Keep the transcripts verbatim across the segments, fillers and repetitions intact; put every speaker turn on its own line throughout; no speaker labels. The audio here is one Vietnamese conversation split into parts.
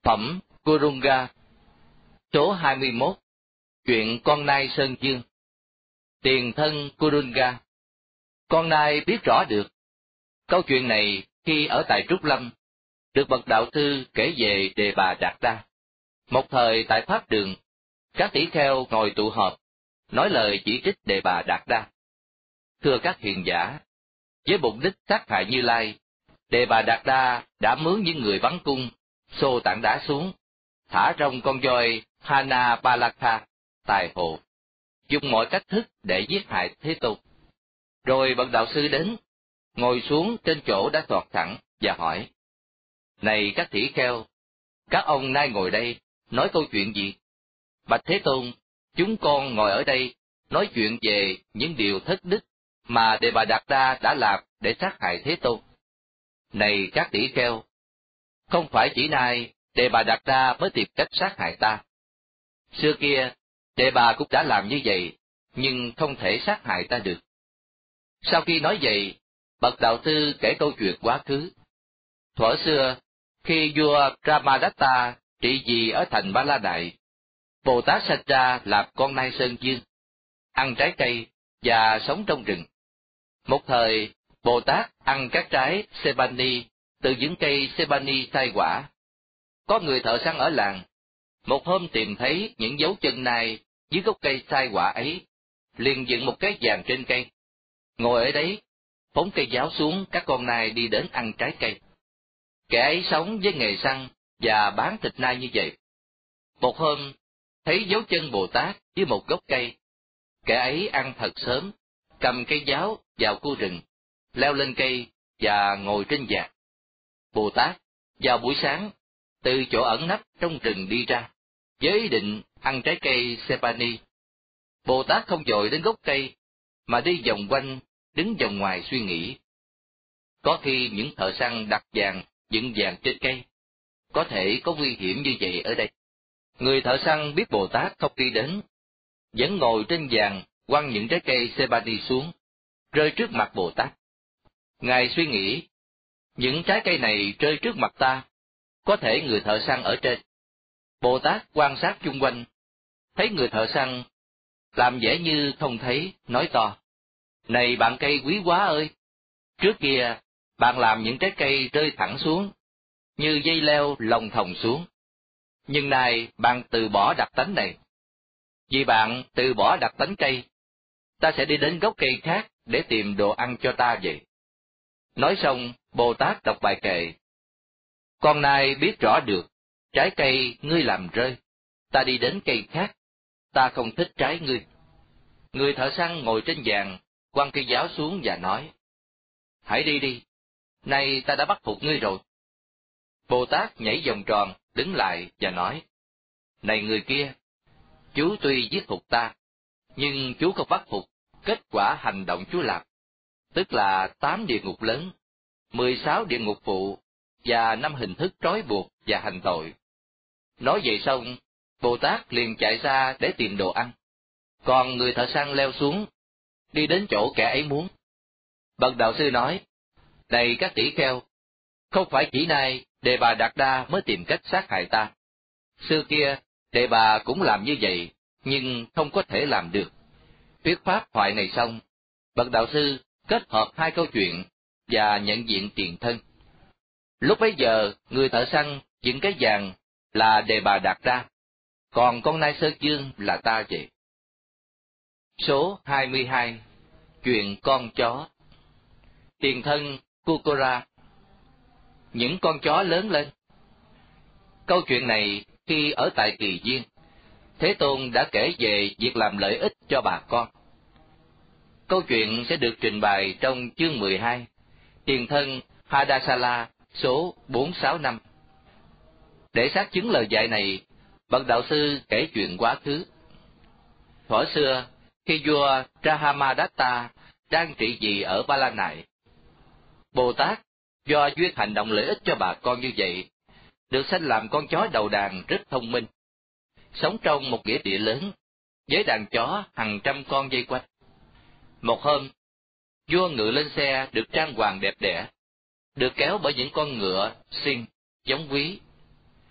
Phẩm Kurunga. Số hai mươi mốt. Chuyện con nai Sơn Dương. Tiền thân Kurunga. Con nai biết rõ được. Câu chuyện này khi ở tại Trúc Lâm, được bậc đạo sư kể về Đề Bà Đạt Đa. Một thời tại Pháp Đường, các tỷ kheo ngồi tụ họp, nói lời chỉ trích Đề Bà Đạt Đa. Thưa các hiền giả, với mục đích sát hại Như Lai, Đề Bà Đạt Đa đã mướn những người bắn cung, xô tảng đá xuống, thả rong con voi Hana Palakha, tài hộ, dùng mọi cách thức để giết hại Thế Tôn. Rồi bậc đạo sư đến, ngồi xuống trên chỗ đã thoạt sẵn và hỏi: Này các tỷ kheo, các ông nay ngồi đây, nói câu chuyện gì? Bạch Thế Tôn, chúng con ngồi ở đây, nói chuyện về những điều thất đức mà Đề Bà Đạt Đa đã làm để sát hại Thế Tôn. Này các tỷ kheo, không phải chỉ nay Đề Bà Đạt Đa mới tìm cách sát hại ta. Xưa kia, Đề Bà cũng đã làm như vậy, nhưng không thể sát hại ta được. Sau khi nói vậy, bậc đạo sư kể câu chuyện quá khứ. Thuở xưa, khi vua Brahmadatta trị vì ở thành Ba La Đại, Bồ Tát sanh ra làm con nai Sơn Dương, ăn trái cây và sống trong rừng. Một thời, Bồ Tát ăn các trái Sebani từ những cây Sebani sai quả. Có người thợ săn ở làng, một hôm tìm thấy những dấu chân nai dưới gốc cây sai quả ấy, liền dựng một cái giàn trên cây. Ngồi ở đấy, phóng cây giáo xuống, các con nai đi đến ăn trái cây. Kẻ ấy sống với nghề săn và bán thịt nai như vậy. Một hôm, thấy dấu chân Bồ Tát dưới một gốc cây. Kẻ ấy ăn thật sớm, cầm cây giáo vào khu rừng, leo lên cây và ngồi trên giàn. Bồ Tát vào buổi sáng, từ chỗ ẩn nấp trong rừng đi ra, với ý định ăn trái cây Sebani. Bồ Tát không vội đến gốc cây, mà đi vòng quanh, đứng vòng ngoài suy nghĩ. Có khi những thợ săn đặt giàn, dựng giàn trên cây, có thể có nguy hiểm như vậy ở đây. Người thợ săn biết Bồ Tát không đi đến, vẫn ngồi trên giàn quăng những trái cây Sebani xuống, rơi trước mặt Bồ Tát. Ngài suy nghĩ, những trái cây này rơi trước mặt ta, có thể người thợ săn ở trên. Bồ Tát quan sát chung quanh, thấy người thợ săn làm vẻ như không thấy, nói to: Này bạn cây quý quá ơi! Trước kia, bạn làm những trái cây rơi thẳng xuống, như dây leo lồng thòng xuống. Nhưng nay bạn từ bỏ đặc tánh này. Vì bạn từ bỏ đặc tánh cây, ta sẽ đi đến gốc cây khác để tìm đồ ăn cho ta vậy. Nói xong, Bồ Tát đọc bài kệ: Con nai biết rõ được, trái cây ngươi làm rơi, ta đi đến cây khác, ta không thích trái ngươi. Người thợ săn ngồi trên giàn, quăng cây giáo xuống và nói: Hãy đi đi, nay ta đã bắt phục ngươi rồi. Bồ Tát nhảy vòng tròn, đứng lại và nói: Này người kia, chú tuy giết phục ta, nhưng chú không bắt phục kết quả hành động chú làm, tức là tám địa ngục lớn, mười sáu địa ngục phụ và năm hình thức trói buộc và hành tội. Nói vậy xong, Bồ Tát liền chạy ra để tìm đồ ăn, còn người thợ săn leo xuống, đi đến chỗ kẻ ấy muốn. Bậc đạo sư nói: Này các tỷ kheo, không phải chỉ nay Đề Bà Đạt Đa mới tìm cách sát hại ta. Xưa kia, Đề Bà cũng làm như vậy, nhưng không có thể làm được. Thuyết pháp thoại này xong, bậc đạo sư kết hợp hai câu chuyện và nhận diện tiền thân. Lúc bấy giờ, người thợ săn dựng cái giàn là Đề Bà Đạt Đa, còn con nai Sơn Dương là ta vậy. Số hai mươi hai. Chuyện con chó. Tiền thân Kukura. Những con chó lớn lên. Câu chuyện này khi ở tại Kỳ Viên, Thế Tôn đã kể về việc làm lợi ích cho bà con. Câu chuyện sẽ được trình bày trong chương mười hai, Tiền thân Hadasala, số bốn sáu năm. Để xác chứng lời dạy này, bậc đạo sư kể chuyện quá khứ. Thuở xưa, khi vua Brahmadatta đang trị vì ở Ba La Nại, Bồ Tát do duyên hành động lợi ích cho bà con như vậy, được sanh làm con chó đầu đàn rất thông minh, sống trong một nghĩa địa lớn, với đàn chó hàng trăm con vây quanh. Một hôm, vua ngự lên xe được trang hoàng đẹp đẽ, được kéo bởi những con ngựa xinh, giống quý.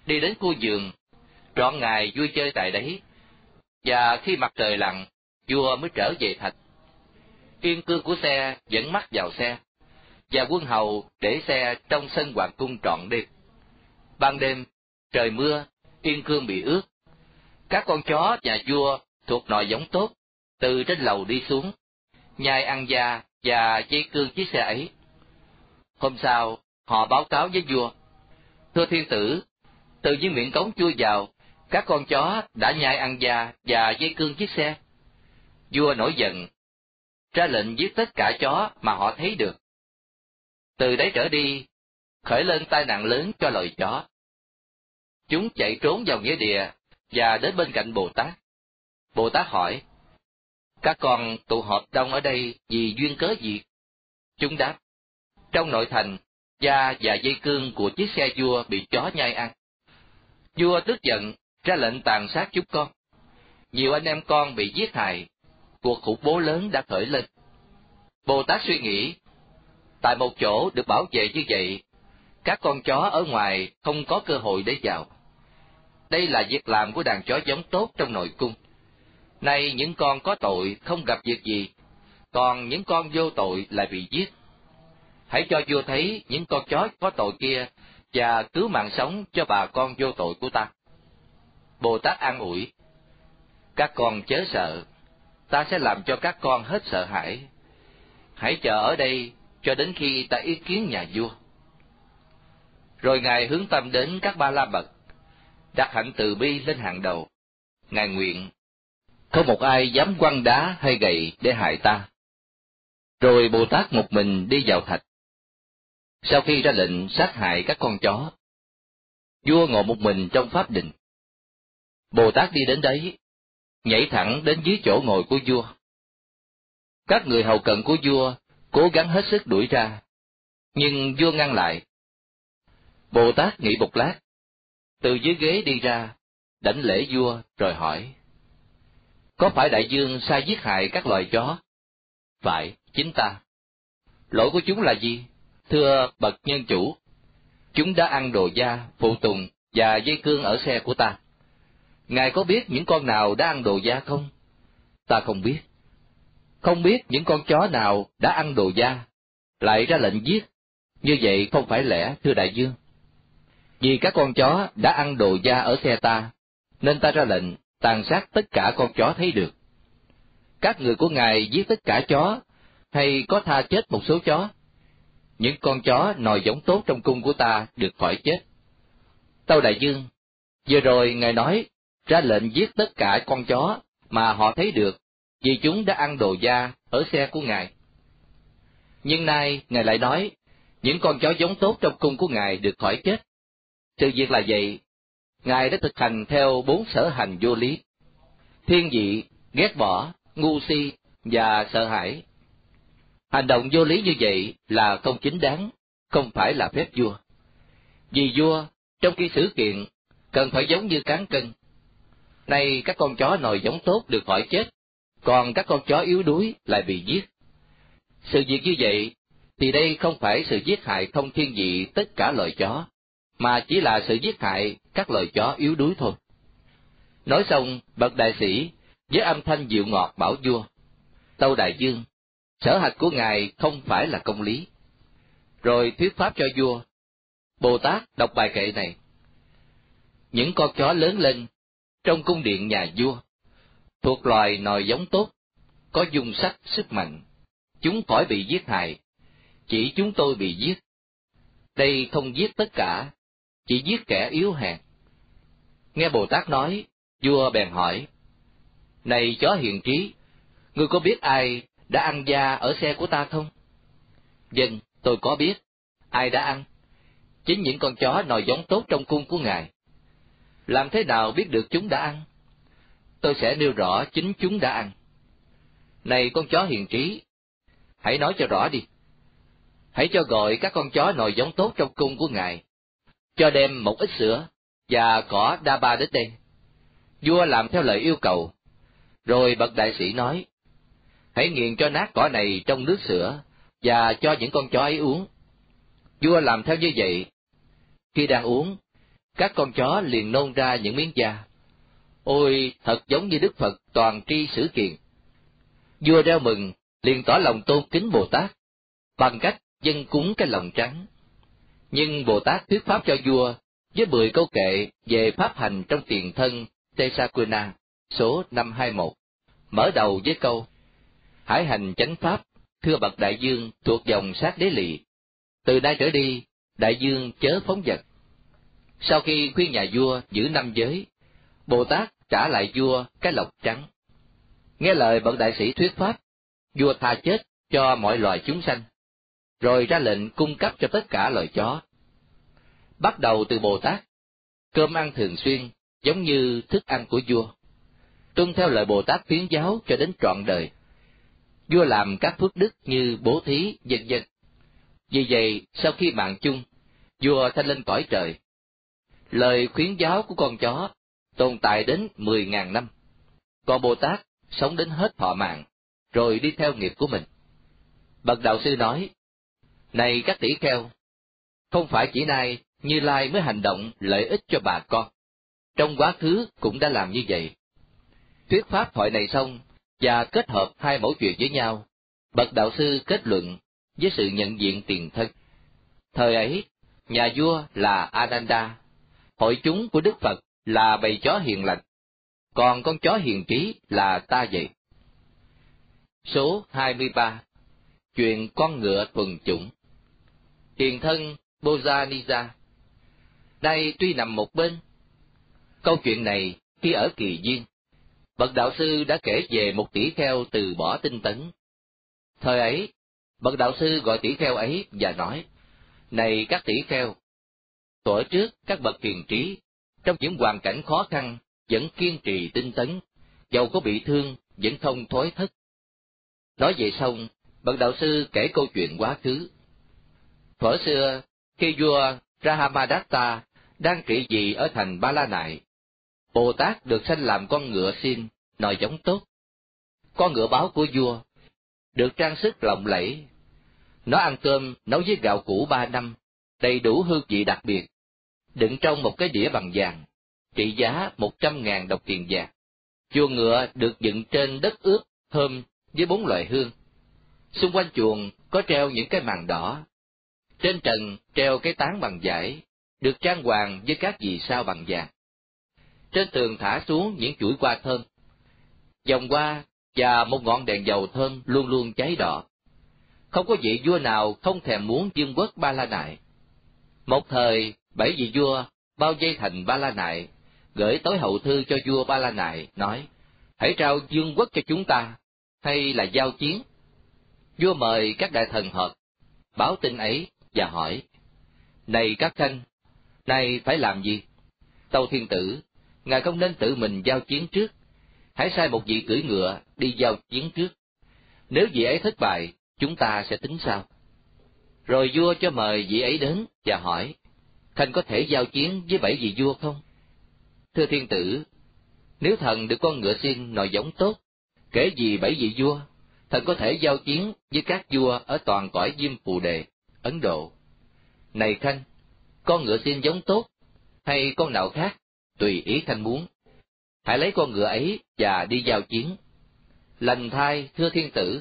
đi đến khu vườn, trọn ngày vui chơi tại đấy, và khi mặt trời lặn, vua mới trở về thành. Yên cương của xe dẫn mắt vào xe, và quân hầu để xe trong sân hoàng cung trọn đêm. Ban đêm, trời mưa, yên cương bị ướt. Các con chó nhà vua thuộc nòi giống tốt, từ trên lầu đi xuống, nhai ăn da và dây cương chiếc xe ấy. Hôm sau, họ báo cáo với vua: thưa thiên tử, từ những miệng cống chui vào, các con chó đã nhai ăn da và dây cương chiếc xe. Vua nổi giận, ra lệnh giết tất cả chó mà họ thấy được. Từ đấy trở đi, khởi lên tai nạn lớn cho loài chó. Chúng chạy trốn vào nghĩa địa và đến bên cạnh Bồ Tát. Bồ Tát hỏi: các con tụ họp đông ở đây vì duyên cớ gì? Chúng đáp: trong nội thành, da và dây cương của chiếc xe vua bị chó nhai ăn. Vua tức giận, ra lệnh tàn sát chúng con. Nhiều anh em con bị giết hại, cuộc khủng bố lớn đã khởi lên. Bồ Tát suy nghĩ, tại một chỗ được bảo vệ như vậy, các con chó ở ngoài không có cơ hội để vào. Đây là việc làm của đàn chó giống tốt trong nội cung. Nay những con có tội không gặp việc gì, còn những con vô tội lại bị giết. Hãy cho vua thấy những con chó có tội kia và cứu mạng sống cho bà con vô tội của ta. Bồ Tát an ủi: các con chớ sợ, ta sẽ làm cho các con hết sợ hãi. Hãy chờ ở đây cho đến khi ta ý kiến nhà vua. Rồi Ngài hướng tâm đến các ba la mật, đặt hạnh từ bi lên hàng đầu. Ngài nguyện: không một ai dám quăng đá hay gậy để hại ta. Rồi Bồ Tát một mình đi vào thạch. Sau khi ra lệnh sát hại các con chó, vua ngồi một mình trong pháp đình. Bồ Tát đi đến đấy, nhảy thẳng đến dưới chỗ ngồi của vua. Các người hầu cận của vua cố gắng hết sức đuổi ra, nhưng vua ngăn lại. Bồ Tát nghĩ một lát, từ dưới ghế đi ra, đảnh lễ vua rồi hỏi: có phải đại vương sai giết hại các loài chó? Phải, chính ta. Lỗi của chúng là gì? Thưa bậc nhân chủ, chúng đã ăn đồ da, phụ tùng và dây cương ở xe của ta. Ngài có biết những con nào đã ăn đồ da không? Ta không biết. Không biết những con chó nào đã ăn đồ da, lại ra lệnh giết. Như vậy không phải lẽ, thưa đại vương. Vì các con chó đã ăn đồ da ở xe ta, nên ta ra lệnh tàn sát tất cả con chó thấy được. Các người của ngài giết tất cả chó, hay có tha chết một số chó? Những con chó nòi giống tốt trong cung của ta được khỏi chết. Tâu đại vương, vừa rồi ngài nói ra lệnh giết tất cả con chó mà họ thấy được, vì chúng đã ăn đồ da ở xe của ngài. Nhưng nay ngài lại nói những con chó giống tốt trong cung của ngài được khỏi chết. Sự việc là vậy, ngài đã thực hành theo bốn sở hành vô lý: thiên vị, ghét bỏ, ngu si và sợ hãi. Hành động vô lý như vậy là không chính đáng, không phải là phép vua. Vì vua, trong khi xử kiện, cần phải giống như cán cân. Nay các con chó nòi giống tốt được khỏi chết, còn các con chó yếu đuối lại bị giết. Sự việc như vậy, thì đây không phải sự giết hại không thiên vị tất cả loài chó, mà chỉ là sự giết hại các loài chó yếu đuối thôi. Nói xong, bậc đại sĩ với âm thanh dịu ngọt bảo vua: tâu đại vương, sở hạch của ngài không phải là công lý. Rồi thuyết pháp cho vua. Bồ Tát đọc bài kệ này: những con chó lớn lên trong cung điện nhà vua, thuộc loài nòi giống tốt, có dung sắc sức mạnh, chúng khỏi bị giết hại, chỉ chúng tôi bị giết. Đây không giết tất cả, chỉ giết kẻ yếu hèn. Nghe Bồ Tát nói, vua bèn hỏi: này chó hiền trí, ngươi có biết ai đã ăn da ở xe của ta không? Vâng, tôi có biết. Ai đã ăn? Chính những con chó nòi giống tốt trong cung của ngài. Làm thế nào biết được chúng đã ăn? Tôi sẽ nêu rõ chính chúng đã ăn. Này con chó hiền trí, hãy nói cho rõ đi. Hãy cho gọi các con chó nòi giống tốt trong cung của ngài, cho đem một ít sữa và cỏ đa ba đến đây. Vua làm theo lời yêu cầu. Rồi bậc đại sĩ nói: hãy nghiền cho nát cỏ này trong nước sữa và cho những con chó ấy uống. Vua làm theo như vậy. Khi đang uống, các con chó liền nôn ra những miếng da. Ôi, thật giống như Đức Phật toàn tri sử kiền. Vua reo mừng, liền tỏ lòng tôn kính Bồ Tát, bằng cách dâng cúng cái lòng trắng. Nhưng Bồ Tát thuyết pháp cho vua với mười câu kệ về pháp hành trong tiền thân Tesakuna, số năm hai mốt, mở đầu với câu: Hải hành chánh pháp, thưa bậc đại dương thuộc dòng sát đế lỵ. Từ nay trở đi, đại dương chớ phóng dật. Sau khi khuyên nhà vua giữ năm giới, Bồ Tát trả lại vua cái lộc trắng. Nghe lời bậc đại sĩ thuyết pháp, vua tha chết cho mọi loài chúng sanh, rồi ra lệnh cung cấp cho tất cả loài chó. Bắt đầu từ Bồ Tát, cơm ăn thường xuyên, giống như thức ăn của vua. Tuân theo lời Bồ Tát khuyến giáo cho đến trọn đời. Vua làm các phước đức như bố thí, vân vân. Vì vậy, sau khi mạng chung, vua thanh lên cõi trời. Lời khuyến giáo của con chó tồn tại đến mười ngàn năm, còn Bồ Tát sống đến hết thọ mạng, rồi đi theo nghiệp của mình. Bậc đạo sư nói: Này các tỷ kheo, không phải chỉ nay Như Lai mới hành động lợi ích cho bà con, trong quá khứ cũng đã làm như vậy. Thuyết pháp thoại này xong và kết hợp hai mẫu chuyện với nhau, bậc đạo sư kết luận với sự nhận diện tiền thân. Thời ấy, nhà vua là Ananda, hội chúng của Đức Phật là bầy chó hiền lành, còn con chó hiền trí là ta vậy. Số hai mươi ba. Chuyện con ngựa thuần chủng. Tiền thân Bozaniza. Đây tuy nằm một bên. Câu chuyện này khi ở Kỳ Duyên, bậc đạo sư đã kể về một tỷ kheo từ bỏ tinh tấn. Thời ấy, bậc đạo sư gọi tỷ kheo ấy và nói: Này các tỷ kheo, thuở trước các bậc hiền trí, trong những hoàn cảnh khó khăn vẫn kiên trì tinh tấn, dầu có bị thương vẫn không thối thất. Nói vậy xong, bậc đạo sư kể câu chuyện quá khứ. Thuở xưa, khi vua Rahamadatta đang trị vì ở thành Ba La Nại, Bồ Tát được sanh làm con ngựa xin, nòi giống tốt. Con ngựa báo của vua, được trang sức lộng lẫy. Nó ăn cơm nấu với gạo củ ba năm, đầy đủ hương vị đặc biệt, đựng trong một cái đĩa bằng vàng, trị giá một trăm ngàn đồng tiền vàng. Chuồng ngựa được dựng trên đất ướt, thơm với bốn loại hương. Xung quanh chuồng có treo những cái màn đỏ. Trên trần treo cái tán bằng vải, được trang hoàng với các vì sao bằng vàng. Trên tường thả xuống những chuỗi hoa thơm. Vòng hoa và một ngọn đèn dầu thơm luôn luôn cháy đỏ. Không có vị vua nào không thèm muốn vương quốc Ba La Nại. Một thời, bảy vị vua bao vây thành Ba La Nại, gửi tối hậu thư cho vua Ba La Nại, nói: Hãy trao vương quốc cho chúng ta, hay là giao chiến? Vua mời các đại thần họp, báo tin ấy và hỏi: Này các khanh, nay phải làm gì? Tâu Thiên Tử, ngài không nên tự mình giao chiến trước, hãy sai một vị cưỡi ngựa đi giao chiến trước. Nếu vị ấy thất bại, chúng ta sẽ tính sau. Rồi vua cho mời vị ấy đến và hỏi: Khanh có thể giao chiến với bảy vị vua không? Thưa Thiên Tử, nếu thần được con ngựa xin nòi giống tốt, kể gì bảy vị vua, thần có thể giao chiến với các vua ở toàn cõi Diêm Phù Đề, Ấn Độ. Này Khanh, con ngựa xin giống tốt, hay con nào khác, tùy ý Khanh muốn. Hãy lấy con ngựa ấy và đi giao chiến. Lành thay, thưa Thiên Tử.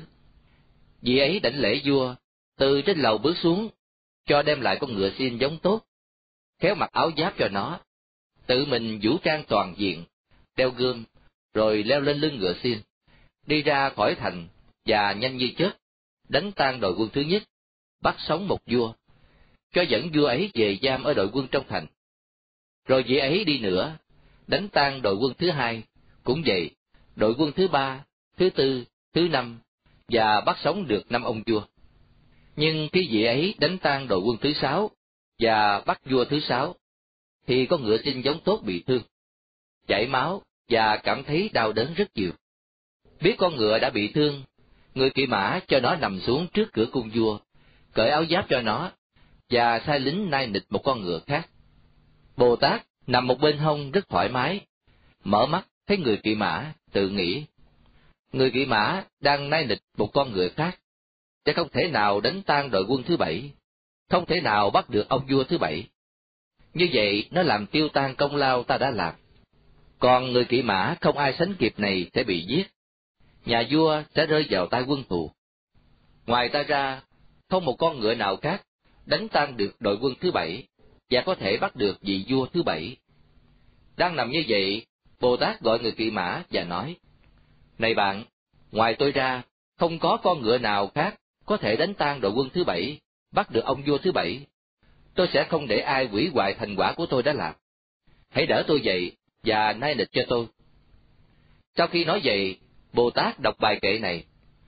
Vị ấy đảnh lễ vua, từ trên lầu bước xuống, cho đem lại con ngựa xin giống tốt, khéo mặc áo giáp cho nó, tự mình vũ trang toàn diện, đeo gươm, rồi leo lên lưng ngựa xin, đi ra khỏi thành và nhanh như chớp đánh tan đội quân thứ nhất, bắt sống một vua, cho dẫn vua ấy về giam ở đội quân trong thành. Rồi vị ấy đi nữa, đánh tan đội quân thứ hai, cũng vậy, đội quân thứ ba, thứ tư, thứ năm, và bắt sống được năm ông vua. Nhưng khi vị ấy đánh tan đội quân thứ sáu và bắt vua thứ sáu, thì con ngựa xin giống tốt bị thương, chảy máu và cảm thấy đau đớn rất nhiều. Biết con ngựa đã bị thương, người kỵ mã cho nó nằm xuống trước cửa cung vua, cởi áo giáp cho nó, và sai lính nai nịch một con ngựa khác. Bồ Tát nằm một bên hông rất thoải mái, mở mắt thấy người kỵ mã, tự nghĩ: Người kỵ mã đang nai nịch một con ngựa khác, sẽ không thể nào đánh tan đội quân thứ bảy, không thể nào bắt được ông vua thứ bảy. Như vậy nó làm tiêu tan công lao ta đã làm. Còn người kỵ mã không ai sánh kịp này sẽ bị giết. Nhà vua sẽ rơi vào tay quân thù. Ngoài ta ra, không một con ngựa nào khác đánh tan được đội quân thứ bảy, và có thể bắt được vị vua thứ bảy. Đang nằm như vậy, Bồ Tát gọi người kỵ mã và nói, này bạn, ngoài tôi ra, không có con ngựa nào khác có thể đánh tan đội quân thứ bảy, bắt được ông vua thứ bảy. Tôi sẽ không để ai hủy hoại thành quả của tôi đã làm. Hãy đỡ tôi dậy và nai nịch cho tôi. Sau khi nói vậy, Bồ Tát đọc bài kệ này.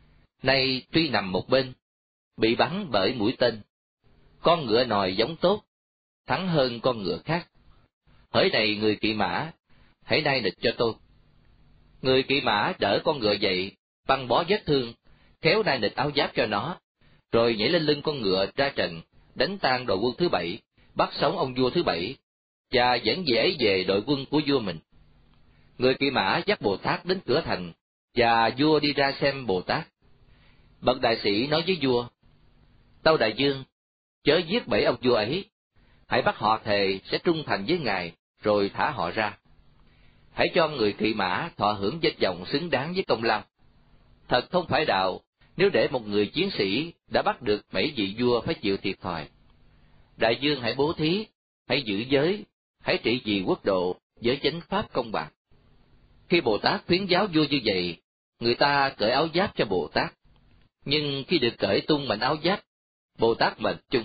Nay tuy nằm một bên, bị bắn bởi mũi tên, con ngựa nòi giống tốt, thắng hơn con ngựa khác. Hỡi này người kỵ mã, hãy nai nịch cho tôi. Người kỵ mã đỡ con ngựa dậy, băng bó vết thương, khéo nai nịch áo giáp cho nó, rồi nhảy lên lưng con ngựa ra trận, đánh tan đội quân thứ bảy, bắt sống ông vua thứ bảy, và dẫn về ấy về đội quân của vua mình. Người kỵ mã dắt Bồ Tát đến cửa thành, và vua đi ra xem Bồ Tát. Bậc đại sĩ nói với vua, tâu đại vương, chớ giết bảy ông vua ấy, hãy bắt họ thề sẽ trung thành với ngài, rồi thả họ ra. Hãy cho người kỵ mã thọ hưởng danh vọng xứng đáng với công lao. Thật không phải đạo, nếu để một người chiến sĩ đã bắt được bảy vị vua phải chịu thiệt thòi. Đại vương hãy bố thí, hãy giữ giới, hãy trị vì quốc độ với chánh pháp công bằng. Khi Bồ Tát khuyến giáo vua như vậy, người ta cởi áo giáp cho Bồ Tát. Nhưng khi được cởi tung mảnh áo giáp, Bồ Tát mệt chung.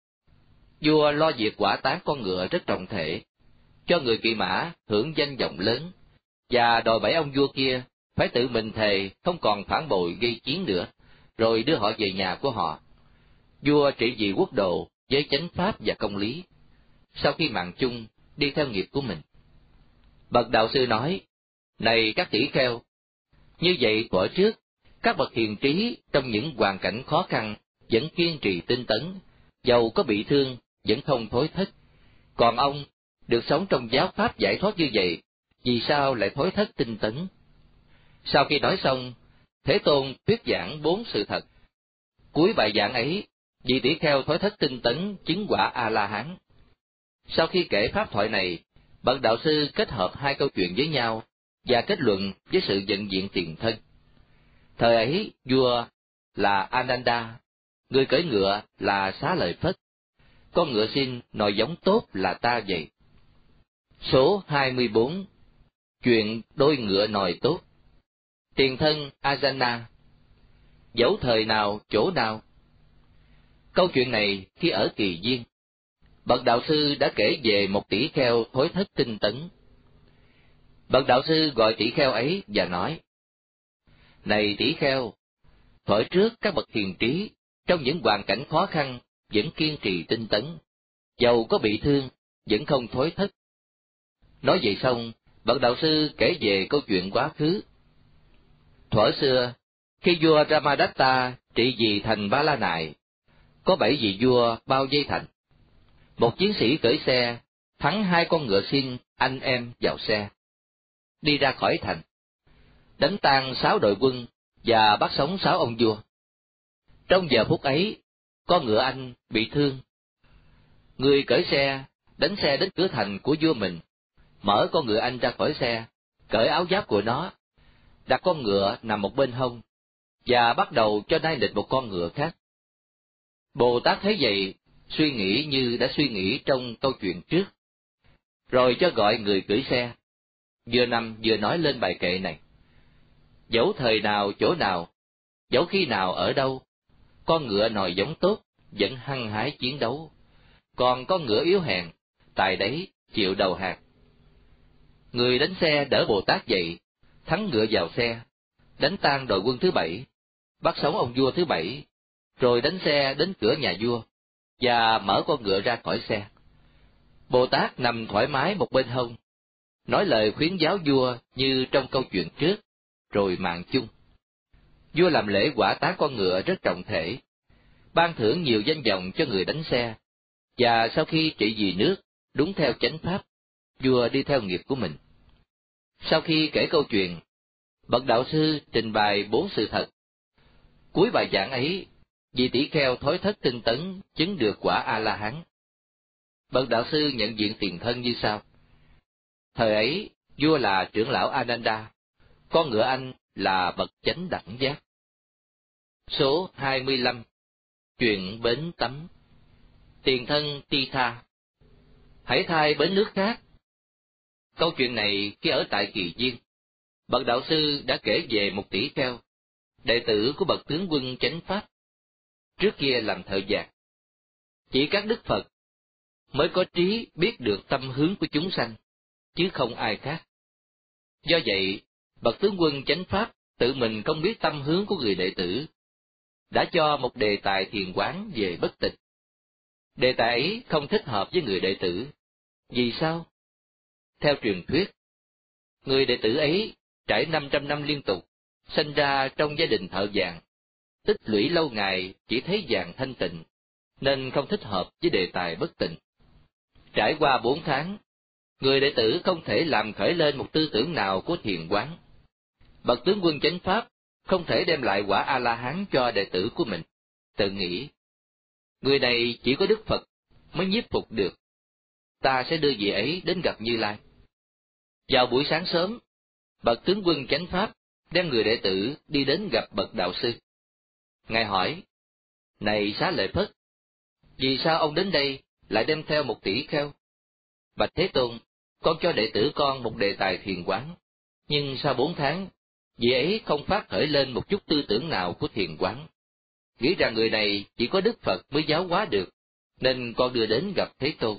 Vua lo việc hỏa táng con ngựa rất trọng thể, cho người kỵ mã hưởng danh vọng lớn, và đòi bảy ông vua kia phải tự mình thề không còn phản bội gây chiến nữa, rồi đưa họ về nhà của họ. Vua trị vì quốc độ với chánh pháp và công lý, sau khi mạng chung đi theo nghiệp của mình. Bậc đạo sư nói, này các tỷ kheo, như vậy thuở trước, các bậc hiền trí trong những hoàn cảnh khó khăn vẫn kiên trì tinh tấn, dầu có bị thương vẫn không thối thất. Còn ông, được sống trong giáo pháp giải thoát như vậy, vì sao lại thối thất tinh tấn? Sau khi nói xong, Thế Tôn thuyết giảng bốn sự thật. Cuối bài giảng ấy, vị tỷ kheo thối thất tinh tấn chứng quả A-la-hán. Sau khi kể pháp thoại này, bậc đạo sư kết hợp hai câu chuyện với nhau và kết luận với sự nhận diện tiền thân. Thời ấy, vua là Ananda, người cưỡi ngựa là Xá Lợi Phất, con ngựa xin nòi giống tốt là ta vậy. Số hai mươi bốn. Chuyện đôi ngựa nòi tốt. Tiền thân Ajana. Dẫu thời nào, chỗ nào. Câu chuyện này khi ở Kỳ Viên, bậc đạo sư đã kể về một tỷ kheo thối thất tinh tấn. Bậc đạo sư gọi tỷ kheo ấy và nói, này tỷ kheo, thuở trước các bậc hiền trí trong những hoàn cảnh khó khăn vẫn kiên trì tinh tấn, dầu có bị thương vẫn không thối thất. Nói vậy xong, bậc đạo sư kể về câu chuyện quá khứ. Thuở xưa, khi vua Ramadatta trị vì thành Ba La Nại, có bảy vị vua bao vây thành. Một chiến sĩ cưỡi xe thắng hai con ngựa xin anh em vào xe, đi ra khỏi thành, đánh tan sáu đội quân và bắt sống sáu ông vua. Trong giờ phút ấy, con ngựa anh bị thương. Người cưỡi xe đánh xe đến cửa thành của vua mình, mở con ngựa anh ra khỏi xe, cởi áo giáp của nó, đặt con ngựa nằm một bên hông, và bắt đầu cho nai nịch một con ngựa khác. Bồ Tát thấy vậy, suy nghĩ như đã suy nghĩ trong câu chuyện trước, rồi cho gọi người cưỡi xe, vừa nằm vừa nói lên bài kệ này. Dẫu thời nào chỗ nào, dẫu khi nào ở đâu, con ngựa nòi giống tốt vẫn hăng hái chiến đấu, còn con ngựa yếu hèn, tại đấy chịu đầu hàng. Người đánh xe đỡ Bồ Tát dậy, thắng ngựa vào xe, đánh tan đội quân thứ bảy, bắt sống ông vua thứ bảy, rồi đánh xe đến cửa nhà vua, và mở con ngựa ra khỏi xe. Bồ Tát nằm thoải mái một bên hông, nói lời khuyến giáo vua như trong câu chuyện trước, rồi mạng chung. Vua làm lễ hỏa táng con ngựa rất trọng thể, ban thưởng nhiều danh vọng cho người đánh xe, và sau khi trị vì nước, đúng theo chánh pháp, vua đi theo nghiệp của mình. Sau khi kể câu chuyện, bậc đạo sư trình bày bốn sự thật. Cuối bài giảng ấy, vị tỷ kheo thối thất tinh tấn chứng được quả A-la-hán. Bậc đạo sư nhận diện tiền thân như sau. Thời ấy, vua là trưởng lão Ananda, con ngựa anh là bậc chánh đẳng giác. Số hai mươi lăm. Chuyện bến tắm. Tiền thân Titha. Hãy thay bến nước khác. Câu chuyện này khi ở tại Kỳ Viên, bậc đạo sư đã kể về một tỷ kheo, đệ tử của bậc tướng quân chánh pháp, trước kia làm thợ giạc. Chỉ các đức Phật mới có trí biết được tâm hướng của chúng sanh, chứ không ai khác. Do vậy, bậc tướng quân chánh pháp tự mình không biết tâm hướng của người đệ tử, đã cho một đề tài thiền quán về bất tịch. Đề tài ấy không thích hợp với người đệ tử. Vì sao? Theo truyền thuyết, người đệ tử ấy trải năm trăm năm liên tục, sinh ra trong gia đình thợ vàng, tích lũy lâu ngày chỉ thấy vàng thanh tịnh, nên không thích hợp với đề tài bất tịnh. Trải qua bốn tháng, người đệ tử không thể làm khởi lên một tư tưởng nào của thiền quán. Bậc tướng quân chánh pháp không thể đem lại quả A-la-hán cho đệ tử của mình, tự nghĩ, người này chỉ có Đức Phật mới nhiếp phục được, ta sẽ đưa vị ấy đến gặp Như Lai. Vào buổi sáng sớm, bậc tướng quân chánh pháp đem người đệ tử đi đến gặp bậc đạo sư. Ngài hỏi, này Xá Lợi Phất, vì sao ông đến đây lại đem theo một tỷ kheo? Bạch Thế Tôn, con cho đệ tử con một đề tài thiền quán, nhưng sau bốn tháng, vị ấy không phát khởi lên một chút tư tưởng nào của thiền quán. Nghĩ rằng người này chỉ có Đức Phật mới giáo hóa được, nên con đưa đến gặp Thế Tôn.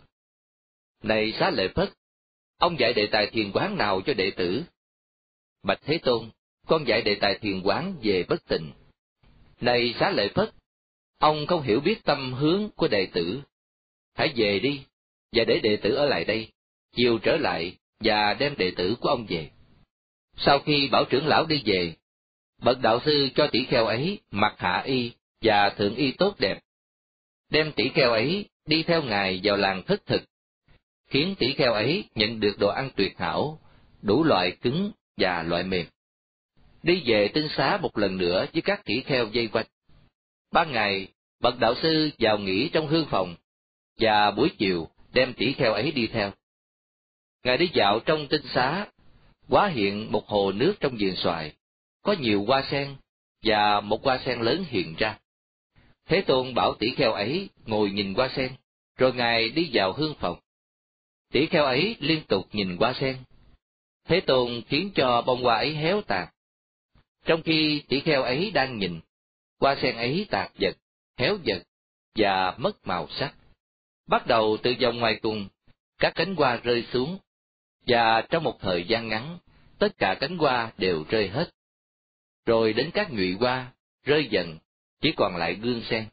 Này Xá Lợi Phất, ông dạy đề tài thiền quán nào cho đệ tử? Bạch Thế Tôn, con dạy đề tài thiền quán về bất tịnh. Này Xá Lợi Phất, ông không hiểu biết tâm hướng của đệ tử. Hãy về đi, và để đệ tử ở lại đây, chiều trở lại và đem đệ tử của ông về. Sau khi bảo trưởng lão đi về, bậc đạo sư cho tỷ kheo ấy mặc hạ y và thượng y tốt đẹp, đem tỷ kheo ấy đi theo ngài vào làng thất thực, khiến tỷ kheo ấy nhận được đồ ăn tuyệt hảo, đủ loại cứng và loại mềm. Đi về tinh xá một lần nữa với các tỷ kheo vây quanh. Ban ngày, bậc đạo sư vào nghỉ trong hương phòng, và buổi chiều đem tỷ kheo ấy đi theo. Ngài đi dạo trong tinh xá, hóa hiện một hồ nước trong vườn xoài, có nhiều hoa sen, và một hoa sen lớn hiện ra. Thế Tôn bảo tỷ kheo ấy ngồi nhìn hoa sen, rồi ngài đi vào hương phòng. Tỷ kheo ấy liên tục nhìn hoa sen. Thế Tôn khiến cho bông hoa ấy héo tàn. Trong khi tỷ kheo ấy đang nhìn, hoa sen ấy tàn dần, héo dần và mất màu sắc. Bắt đầu từ vòng ngoài cùng, các cánh hoa rơi xuống, và trong một thời gian ngắn, tất cả cánh hoa đều rơi hết. Rồi đến các nhụy hoa, rơi dần, chỉ còn lại gương sen.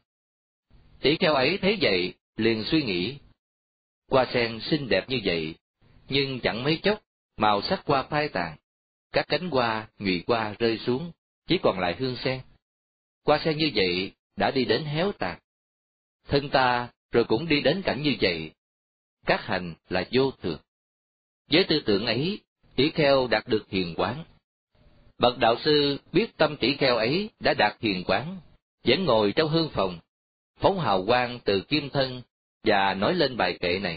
Tỷ kheo ấy thấy vậy, liền suy nghĩ, hoa sen xinh đẹp như vậy, nhưng chẳng mấy chốc, màu sắc hoa phai tàn, các cánh hoa, nhụy hoa rơi xuống, chỉ còn lại hương sen. Hoa sen như vậy đã đi đến héo tàn. Thân ta rồi cũng đi đến cảnh như vậy. Các hành là vô thường. Với tư tưởng ấy, tỷ kheo đạt được thiền quán. Bậc đạo sư biết tâm tỷ kheo ấy đã đạt thiền quán, vẫn ngồi trong hương phòng, phóng hào quang từ kim thân và nói lên bài kệ này.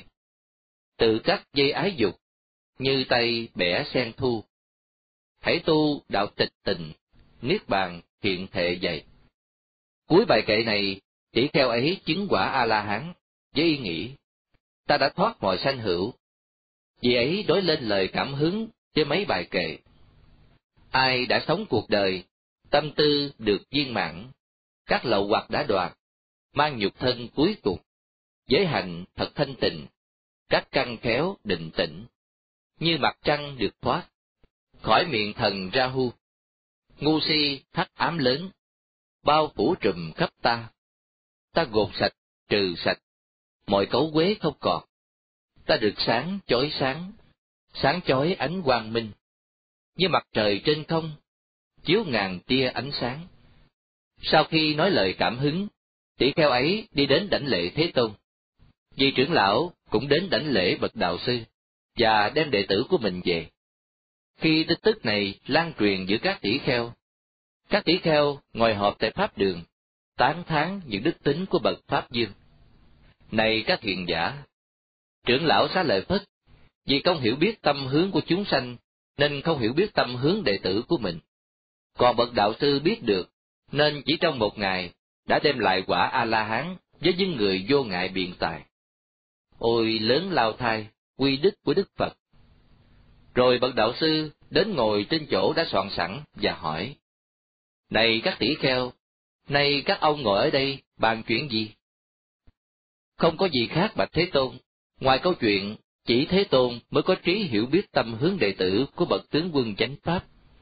Tự cắt dây ái dục, như tay bẻ sen thu. Hãy tu đạo tịch tình, niết bàn hiện thệ dày. Cuối bài kệ này, tỷ kheo ấy chứng quả A-la-hán, với ý nghĩ, ta đã thoát mọi sanh hữu. Vì ấy đối lên lời cảm hứng với mấy bài kệ. Ai đã sống cuộc đời, tâm tư được viên mãn, các lậu hoặc đã đoạt, mang nhục thân cuối cùng, giới hạnh thật thanh tịnh, các căn khéo định tĩnh, như mặt trăng được thoát, khỏi miệng thần ra hu. Ngu si hắc ám lớn, bao phủ trùm khắp ta. Ta gột sạch, trừ sạch, mọi cấu uế không còn. Ta được sáng chói sáng, sáng chói ánh quang minh, như mặt trời trên không, chiếu ngàn tia ánh sáng. Sau khi nói lời cảm hứng, tỷ kheo ấy đi đến đảnh lễ Thế Tôn. Vị trưởng lão cũng đến đảnh lễ bậc đạo sư, và đem đệ tử của mình về. Khi tin tức này lan truyền giữa các tỷ kheo, các tỷ kheo ngồi họp tại pháp đường, tán thán những đức tính của bậc Pháp Dương. Này các hiền giả, Trưởng lão Xá Lợi Phất, vì không hiểu biết tâm hướng của chúng sanh, nên không hiểu biết tâm hướng đệ tử của mình. Còn bậc đạo sư biết được, nên chỉ trong một ngày, đã đem lại quả A-la-hán với những người vô ngại biện tài. Ôi lớn lao thai, quy đức của Đức Phật! Rồi bậc đạo sư đến ngồi trên chỗ đã soạn sẵn và hỏi: Này các tỷ kheo, nay các ông ngồi ở đây bàn chuyện gì? Không có gì khác bạch Thế Tôn, ngoài câu chuyện chỉ Thế Tôn mới có trí hiểu biết tâm hướng đệ tử của bậc tướng quân chánh pháp.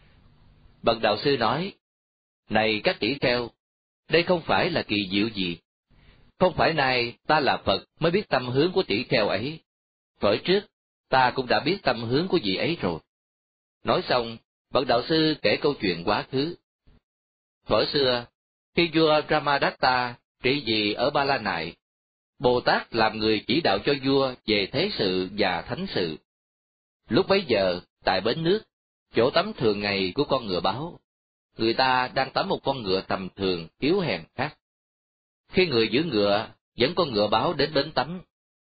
Bậc đạo sư nói: Này các tỷ kheo, đây không phải là kỳ diệu gì. Không phải nay ta là Phật mới biết tâm hướng của tỷ kheo ấy. Bởi trước, ta cũng đã biết tâm hướng của vị ấy rồi. Nói xong, bậc đạo sư kể câu chuyện quá khứ. Thuở xưa, khi vua Ramadatta trị vì ở Ba La Nại, Bồ Tát làm người chỉ đạo cho vua về thế sự và thánh sự. Lúc bấy giờ, tại bến nước, chỗ tắm thường ngày của con ngựa báo, người ta đang tắm một con ngựa tầm thường, yếu hèn khác. Khi người giữ ngựa dẫn con ngựa báo đến bến tắm,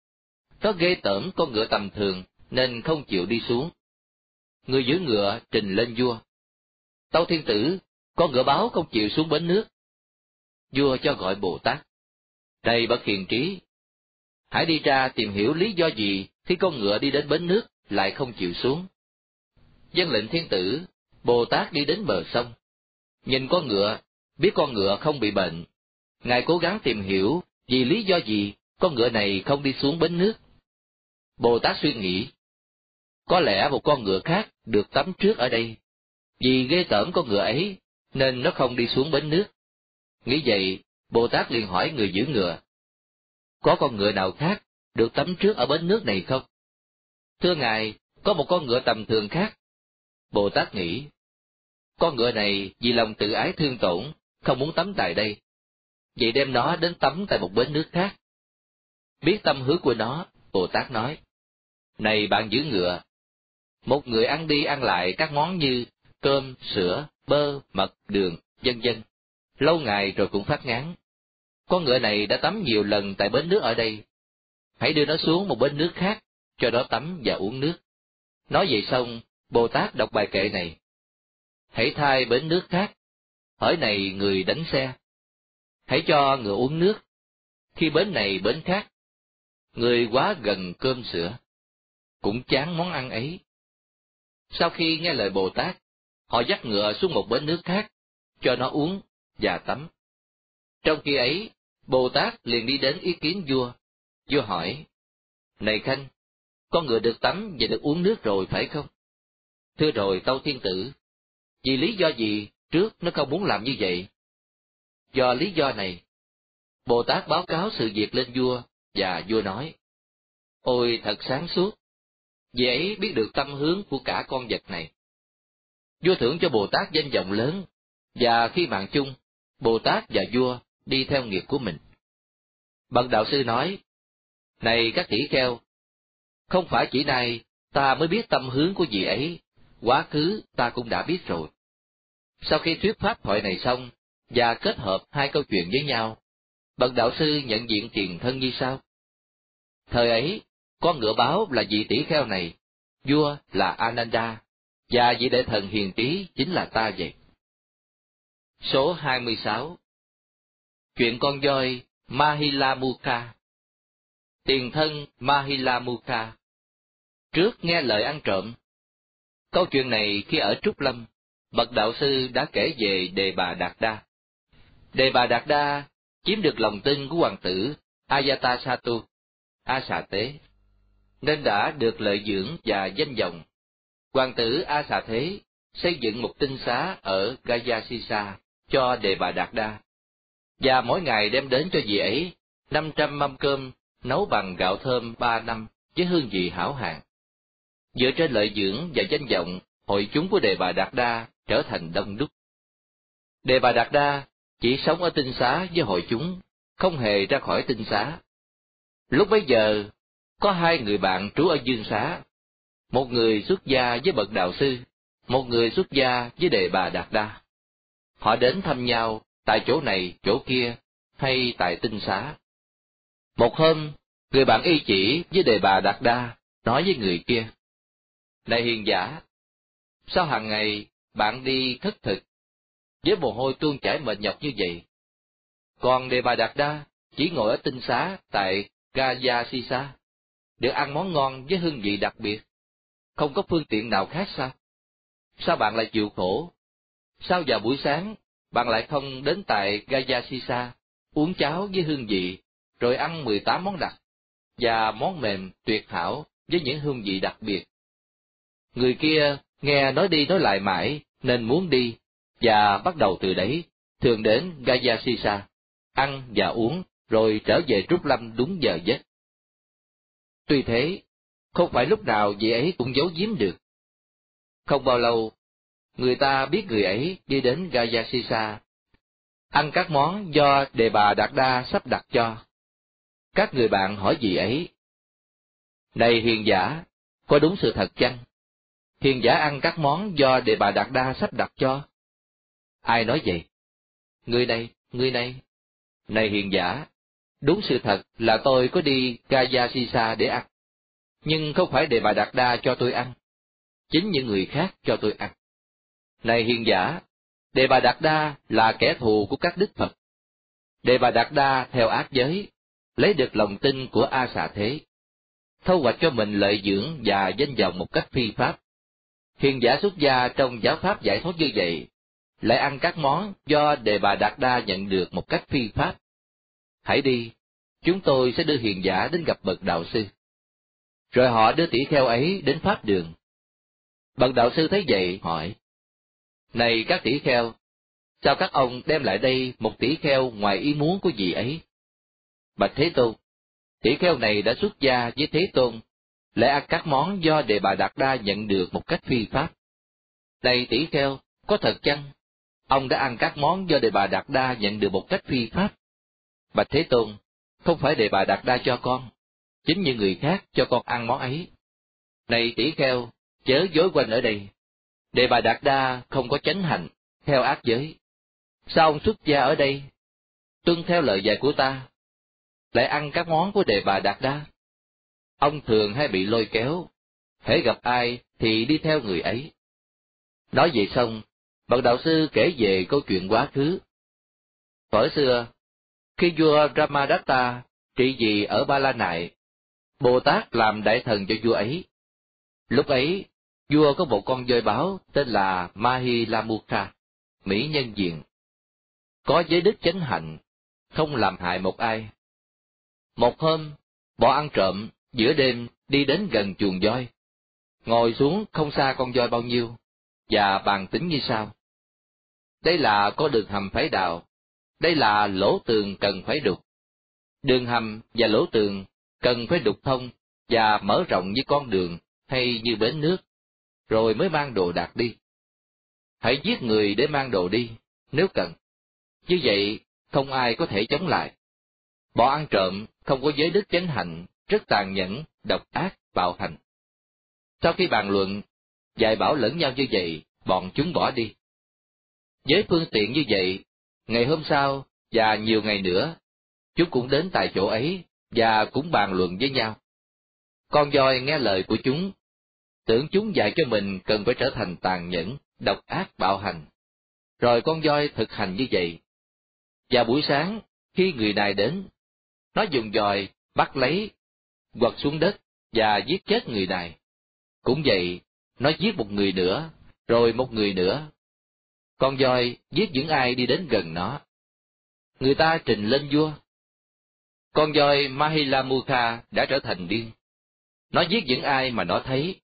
nó ghê tởm con ngựa tầm thường nên không chịu đi xuống. Người giữ ngựa trình lên vua: Tâu thiên tử, con ngựa báo không chịu xuống bến nước. Vua cho gọi Bồ Tát: Này bậc hiền trí, hãy đi ra tìm hiểu lý do gì khi con ngựa đi đến bến nước lại không chịu xuống. Vâng lệnh thiên tử, Bồ Tát đi đến bờ sông, nhìn con ngựa, biết con ngựa không bị bệnh. Ngài cố gắng tìm hiểu vì lý do gì con ngựa này không đi xuống bến nước. Bồ Tát suy nghĩ, có lẽ một con ngựa khác được tắm trước ở đây, vì ghê tởm con ngựa ấy nên nó không đi xuống bến nước. Nghĩ vậy, Bồ Tát liền hỏi người giữ ngựa: Có con ngựa nào khác được tắm trước ở bến nước này không? Thưa ngài, có một con ngựa tầm thường khác. Bồ Tát nghĩ, con ngựa này vì lòng tự ái thương tổn, không muốn tắm tại đây, vậy đem nó đến tắm tại một bến nước khác. Biết tâm hướng của nó, Bồ Tát nói: Này bạn giữ ngựa, một người ăn đi ăn lại các món như cơm, sữa, bơ, mật, đường, vân vân, lâu ngày rồi cũng phát ngán. Con ngựa này đã tắm nhiều lần tại bến nước ở đây, hãy đưa nó xuống một bến nước khác, cho nó tắm và uống nước. Nói vậy xong, Bồ Tát đọc bài kệ này: Hãy thay bến nước khác, hỡi này người đánh xe. Hãy cho ngựa uống nước, khi bến này bến khác. Người quá gần cơm sữa, cũng chán món ăn ấy. Sau khi nghe lời Bồ Tát, họ dắt ngựa xuống một bến nước khác, cho nó uống và tắm. Trong khi ấy, Bồ Tát liền đi đến ý kiến vua. Vua hỏi: Này Khanh, con ngựa được tắm và được uống nước rồi phải không? Thưa rồi tâu thiên tử, vì lý do gì trước nó không muốn làm như vậy? Do lý do này, Bồ Tát báo cáo sự việc lên vua, và vua nói: Ôi thật sáng suốt, vì ấy biết được tâm hướng của cả con vật này. Vua thưởng cho Bồ Tát danh vọng lớn, và khi mạng chung, Bồ Tát và vua đi theo nghiệp của mình. Bậc đạo sư nói: Này các tỷ kheo, không phải chỉ nay ta mới biết tâm hướng của vị ấy, quá khứ ta cũng đã biết rồi. Sau khi thuyết pháp thoại này xong, và kết hợp hai câu chuyện với nhau, bậc đạo sư nhận diện tiền thân như sau. Thời ấy, con ngựa báo là vị tỷ kheo này, vua là Ananda, và vị đệ thần hiền trí chính là ta vậy. Số hai mươi sáu. Chuyện con voi Mahilamukha. Tiền thân Mahilamukha trước nghe lời ăn trộm. Câu chuyện này khi ở Trúc Lâm, bậc đạo sư đã kể về Đề Bà Đạt Đa. Đề Bà Đạt Đa chiếm được lòng tin của hoàng tử Ajatasattu, A Xà Tế, nên đã được lợi dưỡng và danh vọng. Hoàng tử A Xà Thế xây dựng một tinh xá ở Gayasisa cho Đề Bà Đạt Đa, và mỗi ngày đem đến cho vị ấy năm trăm mâm cơm nấu bằng gạo thơm ba năm với hương vị hảo hạng. Dựa trên lợi dưỡng và danh vọng, hội chúng của Đề Bà Đạt Đa trở thành đông đúc. Đề Bà Đạt Đa chỉ sống ở tinh xá với hội chúng, không hề ra khỏi tinh xá. Lúc bấy giờ, có hai người bạn trú ở dương xá, một người xuất gia với bậc đạo sư, một người xuất gia với Đề Bà Đạt Đa. Họ đến thăm nhau tại chỗ này chỗ kia, hay tại tinh xá. Một hôm, Người bạn y chỉ với Đề Bà Đạt Đa nói với người kia: Này hiền giả, sao hàng ngày bạn đi thất thực, với mồ hôi tuôn chảy mệt nhọc như vậy? Còn Đề Bà Đạt Đa chỉ ngồi ở tinh xá tại Gaya Sisa, được ăn món ngon với hương vị đặc biệt, không có phương tiện nào khác sao? Sao bạn lại chịu khổ? Sao vào buổi sáng bạn lại không đến tại Gaya Sisa, uống cháo với hương vị, rồi ăn mười tám món đặc, và món mềm tuyệt hảo với những hương vị đặc biệt? Người kia nghe nói đi nói lại mãi, nên muốn đi, và bắt đầu từ đấy, thường đến Gaya Sisa, ăn và uống, rồi trở về Trúc Lâm đúng giờ giấc. Tuy thế, không phải lúc nào vị ấy cũng giấu giếm được. Không bao lâu, người ta biết người ấy đi đến Gaya Sisa, ăn các món do Đề Bà Đạt Đa sắp đặt cho. Các người bạn hỏi vị ấy: Này hiền giả, có đúng sự thật chăng? Hiền giả ăn các món do Đề Bà Đạt Đa sắp đặt cho. Ai nói vậy? Người này, người này. Này hiền giả, đúng sự thật là tôi có đi Gaya Sisa để ăn, nhưng không phải Đề Bà Đạt Đa cho tôi ăn, chính những người khác cho tôi ăn. Này hiền giả, Đề Bà Đạt Đa là kẻ thù của các đức Phật. Đề Bà Đạt Đa theo ác giới, lấy được lòng tin của A Xà Thế, thâu hoạch cho mình lợi dưỡng và danh vọng một cách phi pháp. Hiền giả xuất gia trong giáo pháp giải thoát như vậy, lại ăn các món do Đề Bà Đạt Đa nhận được một cách phi pháp. Hãy đi, chúng tôi sẽ đưa hiền giả đến gặp bậc đạo sư. Rồi họ đưa tỷ kheo ấy đến pháp đường. Bậc đạo sư thấy vậy hỏi: Này các tỷ kheo, sao các ông đem lại đây một tỷ kheo ngoài ý muốn của vị ấy? Bạch Thế Tôn, tỷ kheo này đã xuất gia với Thế Tôn, lại ăn các món do Đề Bà Đạt Đa nhận được một cách phi pháp. Này tỷ kheo, có thật chăng? Ông đã ăn các món do Đề Bà Đạt Đa nhận được một cách phi pháp. Bạch Thế Tôn, không phải Đề Bà Đạt Đa cho con, chính những người khác cho con ăn món ấy. Này tỷ kheo, chớ dối quanh ở đây. Đề Bà Đạt Đa không có chánh hạnh, theo ác giới. Sao ông xuất gia ở đây, tuân theo lời dạy của ta, lại ăn các món của Đề Bà Đạt Đa? Ông thường hay bị lôi kéo, hễ gặp ai thì đi theo người ấy. Nói vậy xong, bậc đạo sư kể về câu chuyện quá khứ. Thuở xưa, khi vua Ramadatta trị vì ở Ba La Nại, Bồ Tát làm đại thần cho vua ấy. Lúc ấy, vua có một con voi báo tên là Mahilamukha, mỹ nhân diện, có giới đức chánh hạnh, không làm hại một ai. Một hôm, bọn ăn trộm giữa đêm đi đến gần chuồng voi, ngồi xuống không xa con voi bao nhiêu, và bàn tính như sau: Đây là có đường hầm phải đào, đây là lỗ tường cần phải đục. Đường hầm và lỗ tường cần phải đục thông và mở rộng như con đường hay như bến nước, rồi mới mang đồ đạc đi. Hãy giết người để mang đồ đi, nếu cần. Như vậy, không ai có thể chống lại. Bọn ăn trộm không có giới đức chánh hạnh, rất tàn nhẫn, độc ác, bạo hành. Sau khi bàn luận, dạy bảo lẫn nhau như vậy, bọn chúng bỏ đi. Với phương tiện như vậy, ngày hôm sau và nhiều ngày nữa, chúng cũng đến tại chỗ ấy và cũng bàn luận với nhau. Con voi nghe lời của chúng, tưởng chúng dạy cho mình cần phải trở thành tàn nhẫn, độc ác, bạo hành. Rồi con voi thực hành như vậy. Và buổi sáng, khi người này đến, nó dùng dòi bắt lấy, quật xuống đất và giết chết người này. Cũng vậy, nó giết một người nữa, rồi một người nữa. Con voi giết những ai đi đến gần nó. Người ta trình lên vua. Con voi Mahilamukha đã trở thành điên. Nó giết những ai mà nó thấy.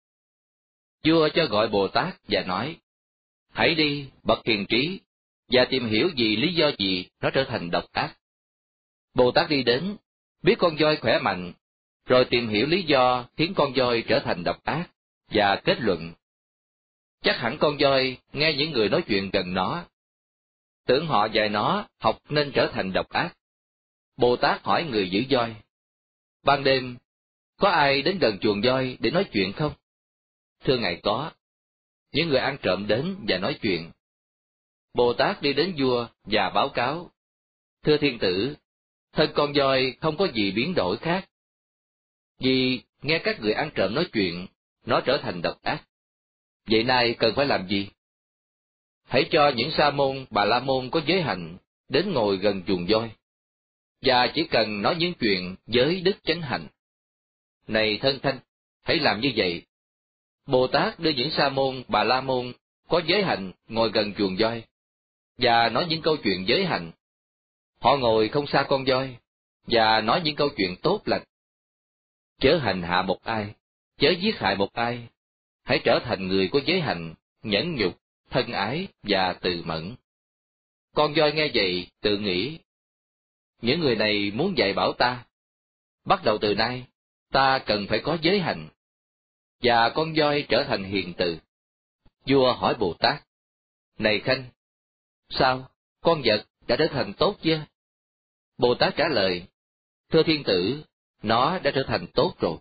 Vua cho gọi Bồ Tát và nói: Hãy đi, bậc hiền trí, và tìm hiểu vì lý do gì nó trở thành độc ác. Bồ Tát đi đến, biết con voi khỏe mạnh, rồi tìm hiểu lý do khiến con voi trở thành độc ác, và kết luận: Chắc hẳn con voi nghe những người nói chuyện gần nó, tưởng họ dạy nó học nên trở thành độc ác. Bồ Tát hỏi người giữ voi: Ban đêm, có ai đến gần chuồng voi để nói chuyện không? Thưa ngài có. Những người ăn trộm đến và nói chuyện. Bồ Tát đi đến vua và báo cáo: Thưa thiên tử, thân con voi không có gì biến đổi khác, Vì nghe các người ăn trộm nói chuyện, nó trở thành độc ác. Vậy nay cần phải làm gì? Hãy cho những sa môn, bà la môn có giới hạnh đến ngồi gần chuồng voi, và chỉ cần nói những chuyện với đức chánh hạnh. Này thân thanh, hãy làm như vậy. Bồ Tát đưa những sa môn, bà la môn có giới hạnh ngồi gần chuồng voi, và nói những câu chuyện giới hạnh. Họ ngồi không xa con voi, và nói những câu chuyện tốt lành. Chớ hành hạ một ai, chớ giết hại một ai, hãy trở thành người có giới hạnh, nhẫn nhục, thân ái và từ mẫn. Con voi nghe vậy tự nghĩ, những người này muốn dạy bảo ta. Bắt đầu từ nay, ta cần phải có giới hạnh. Và con voi trở thành hiền từ. Vua hỏi Bồ Tát, này Khanh, sao, con vật đã trở thành tốt chưa? Bồ Tát trả lời, thưa thiên tử, nó đã trở thành tốt rồi.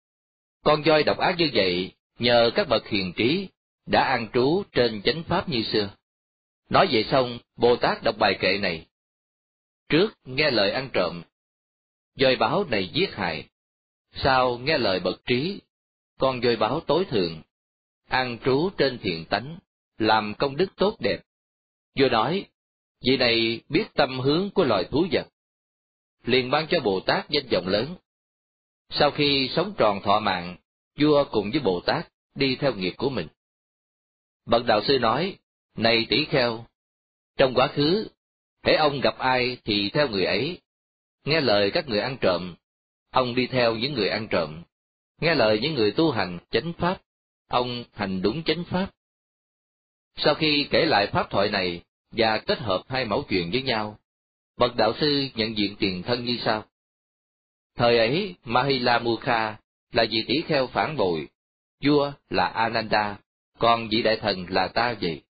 Con voi độc ác như vậy, nhờ các bậc hiền trí, đã an trú trên chánh pháp như xưa. Nói vậy xong, Bồ Tát đọc bài kệ này. Trước nghe lời ăn trộm, voi báo này giết hại. Sau nghe lời bậc trí, con voi báo tối thượng, an trú trên thiện tánh, làm công đức tốt đẹp. Vua nói, vị này biết tâm hướng của loài thú vật, liền ban cho Bồ Tát danh vọng lớn. Sau khi sống tròn thọ mạng, vua cùng với Bồ Tát đi theo nghiệp của mình. Bậc đạo sư nói, này tỷ kheo, trong quá khứ, hễ ông gặp ai thì theo người ấy, nghe lời các người ăn trộm, ông đi theo những người ăn trộm, nghe lời những người tu hành chánh pháp, ông hành đúng chánh pháp. Sau khi kể lại pháp thoại này và kết hợp hai mẫu chuyện với nhau, bậc đạo sư nhận diện tiền thân như sau. Thời ấy, Mahila Mukha là vị tỷ kheo phản bội, vua là Ananda, còn vị đại thần là ta vậy.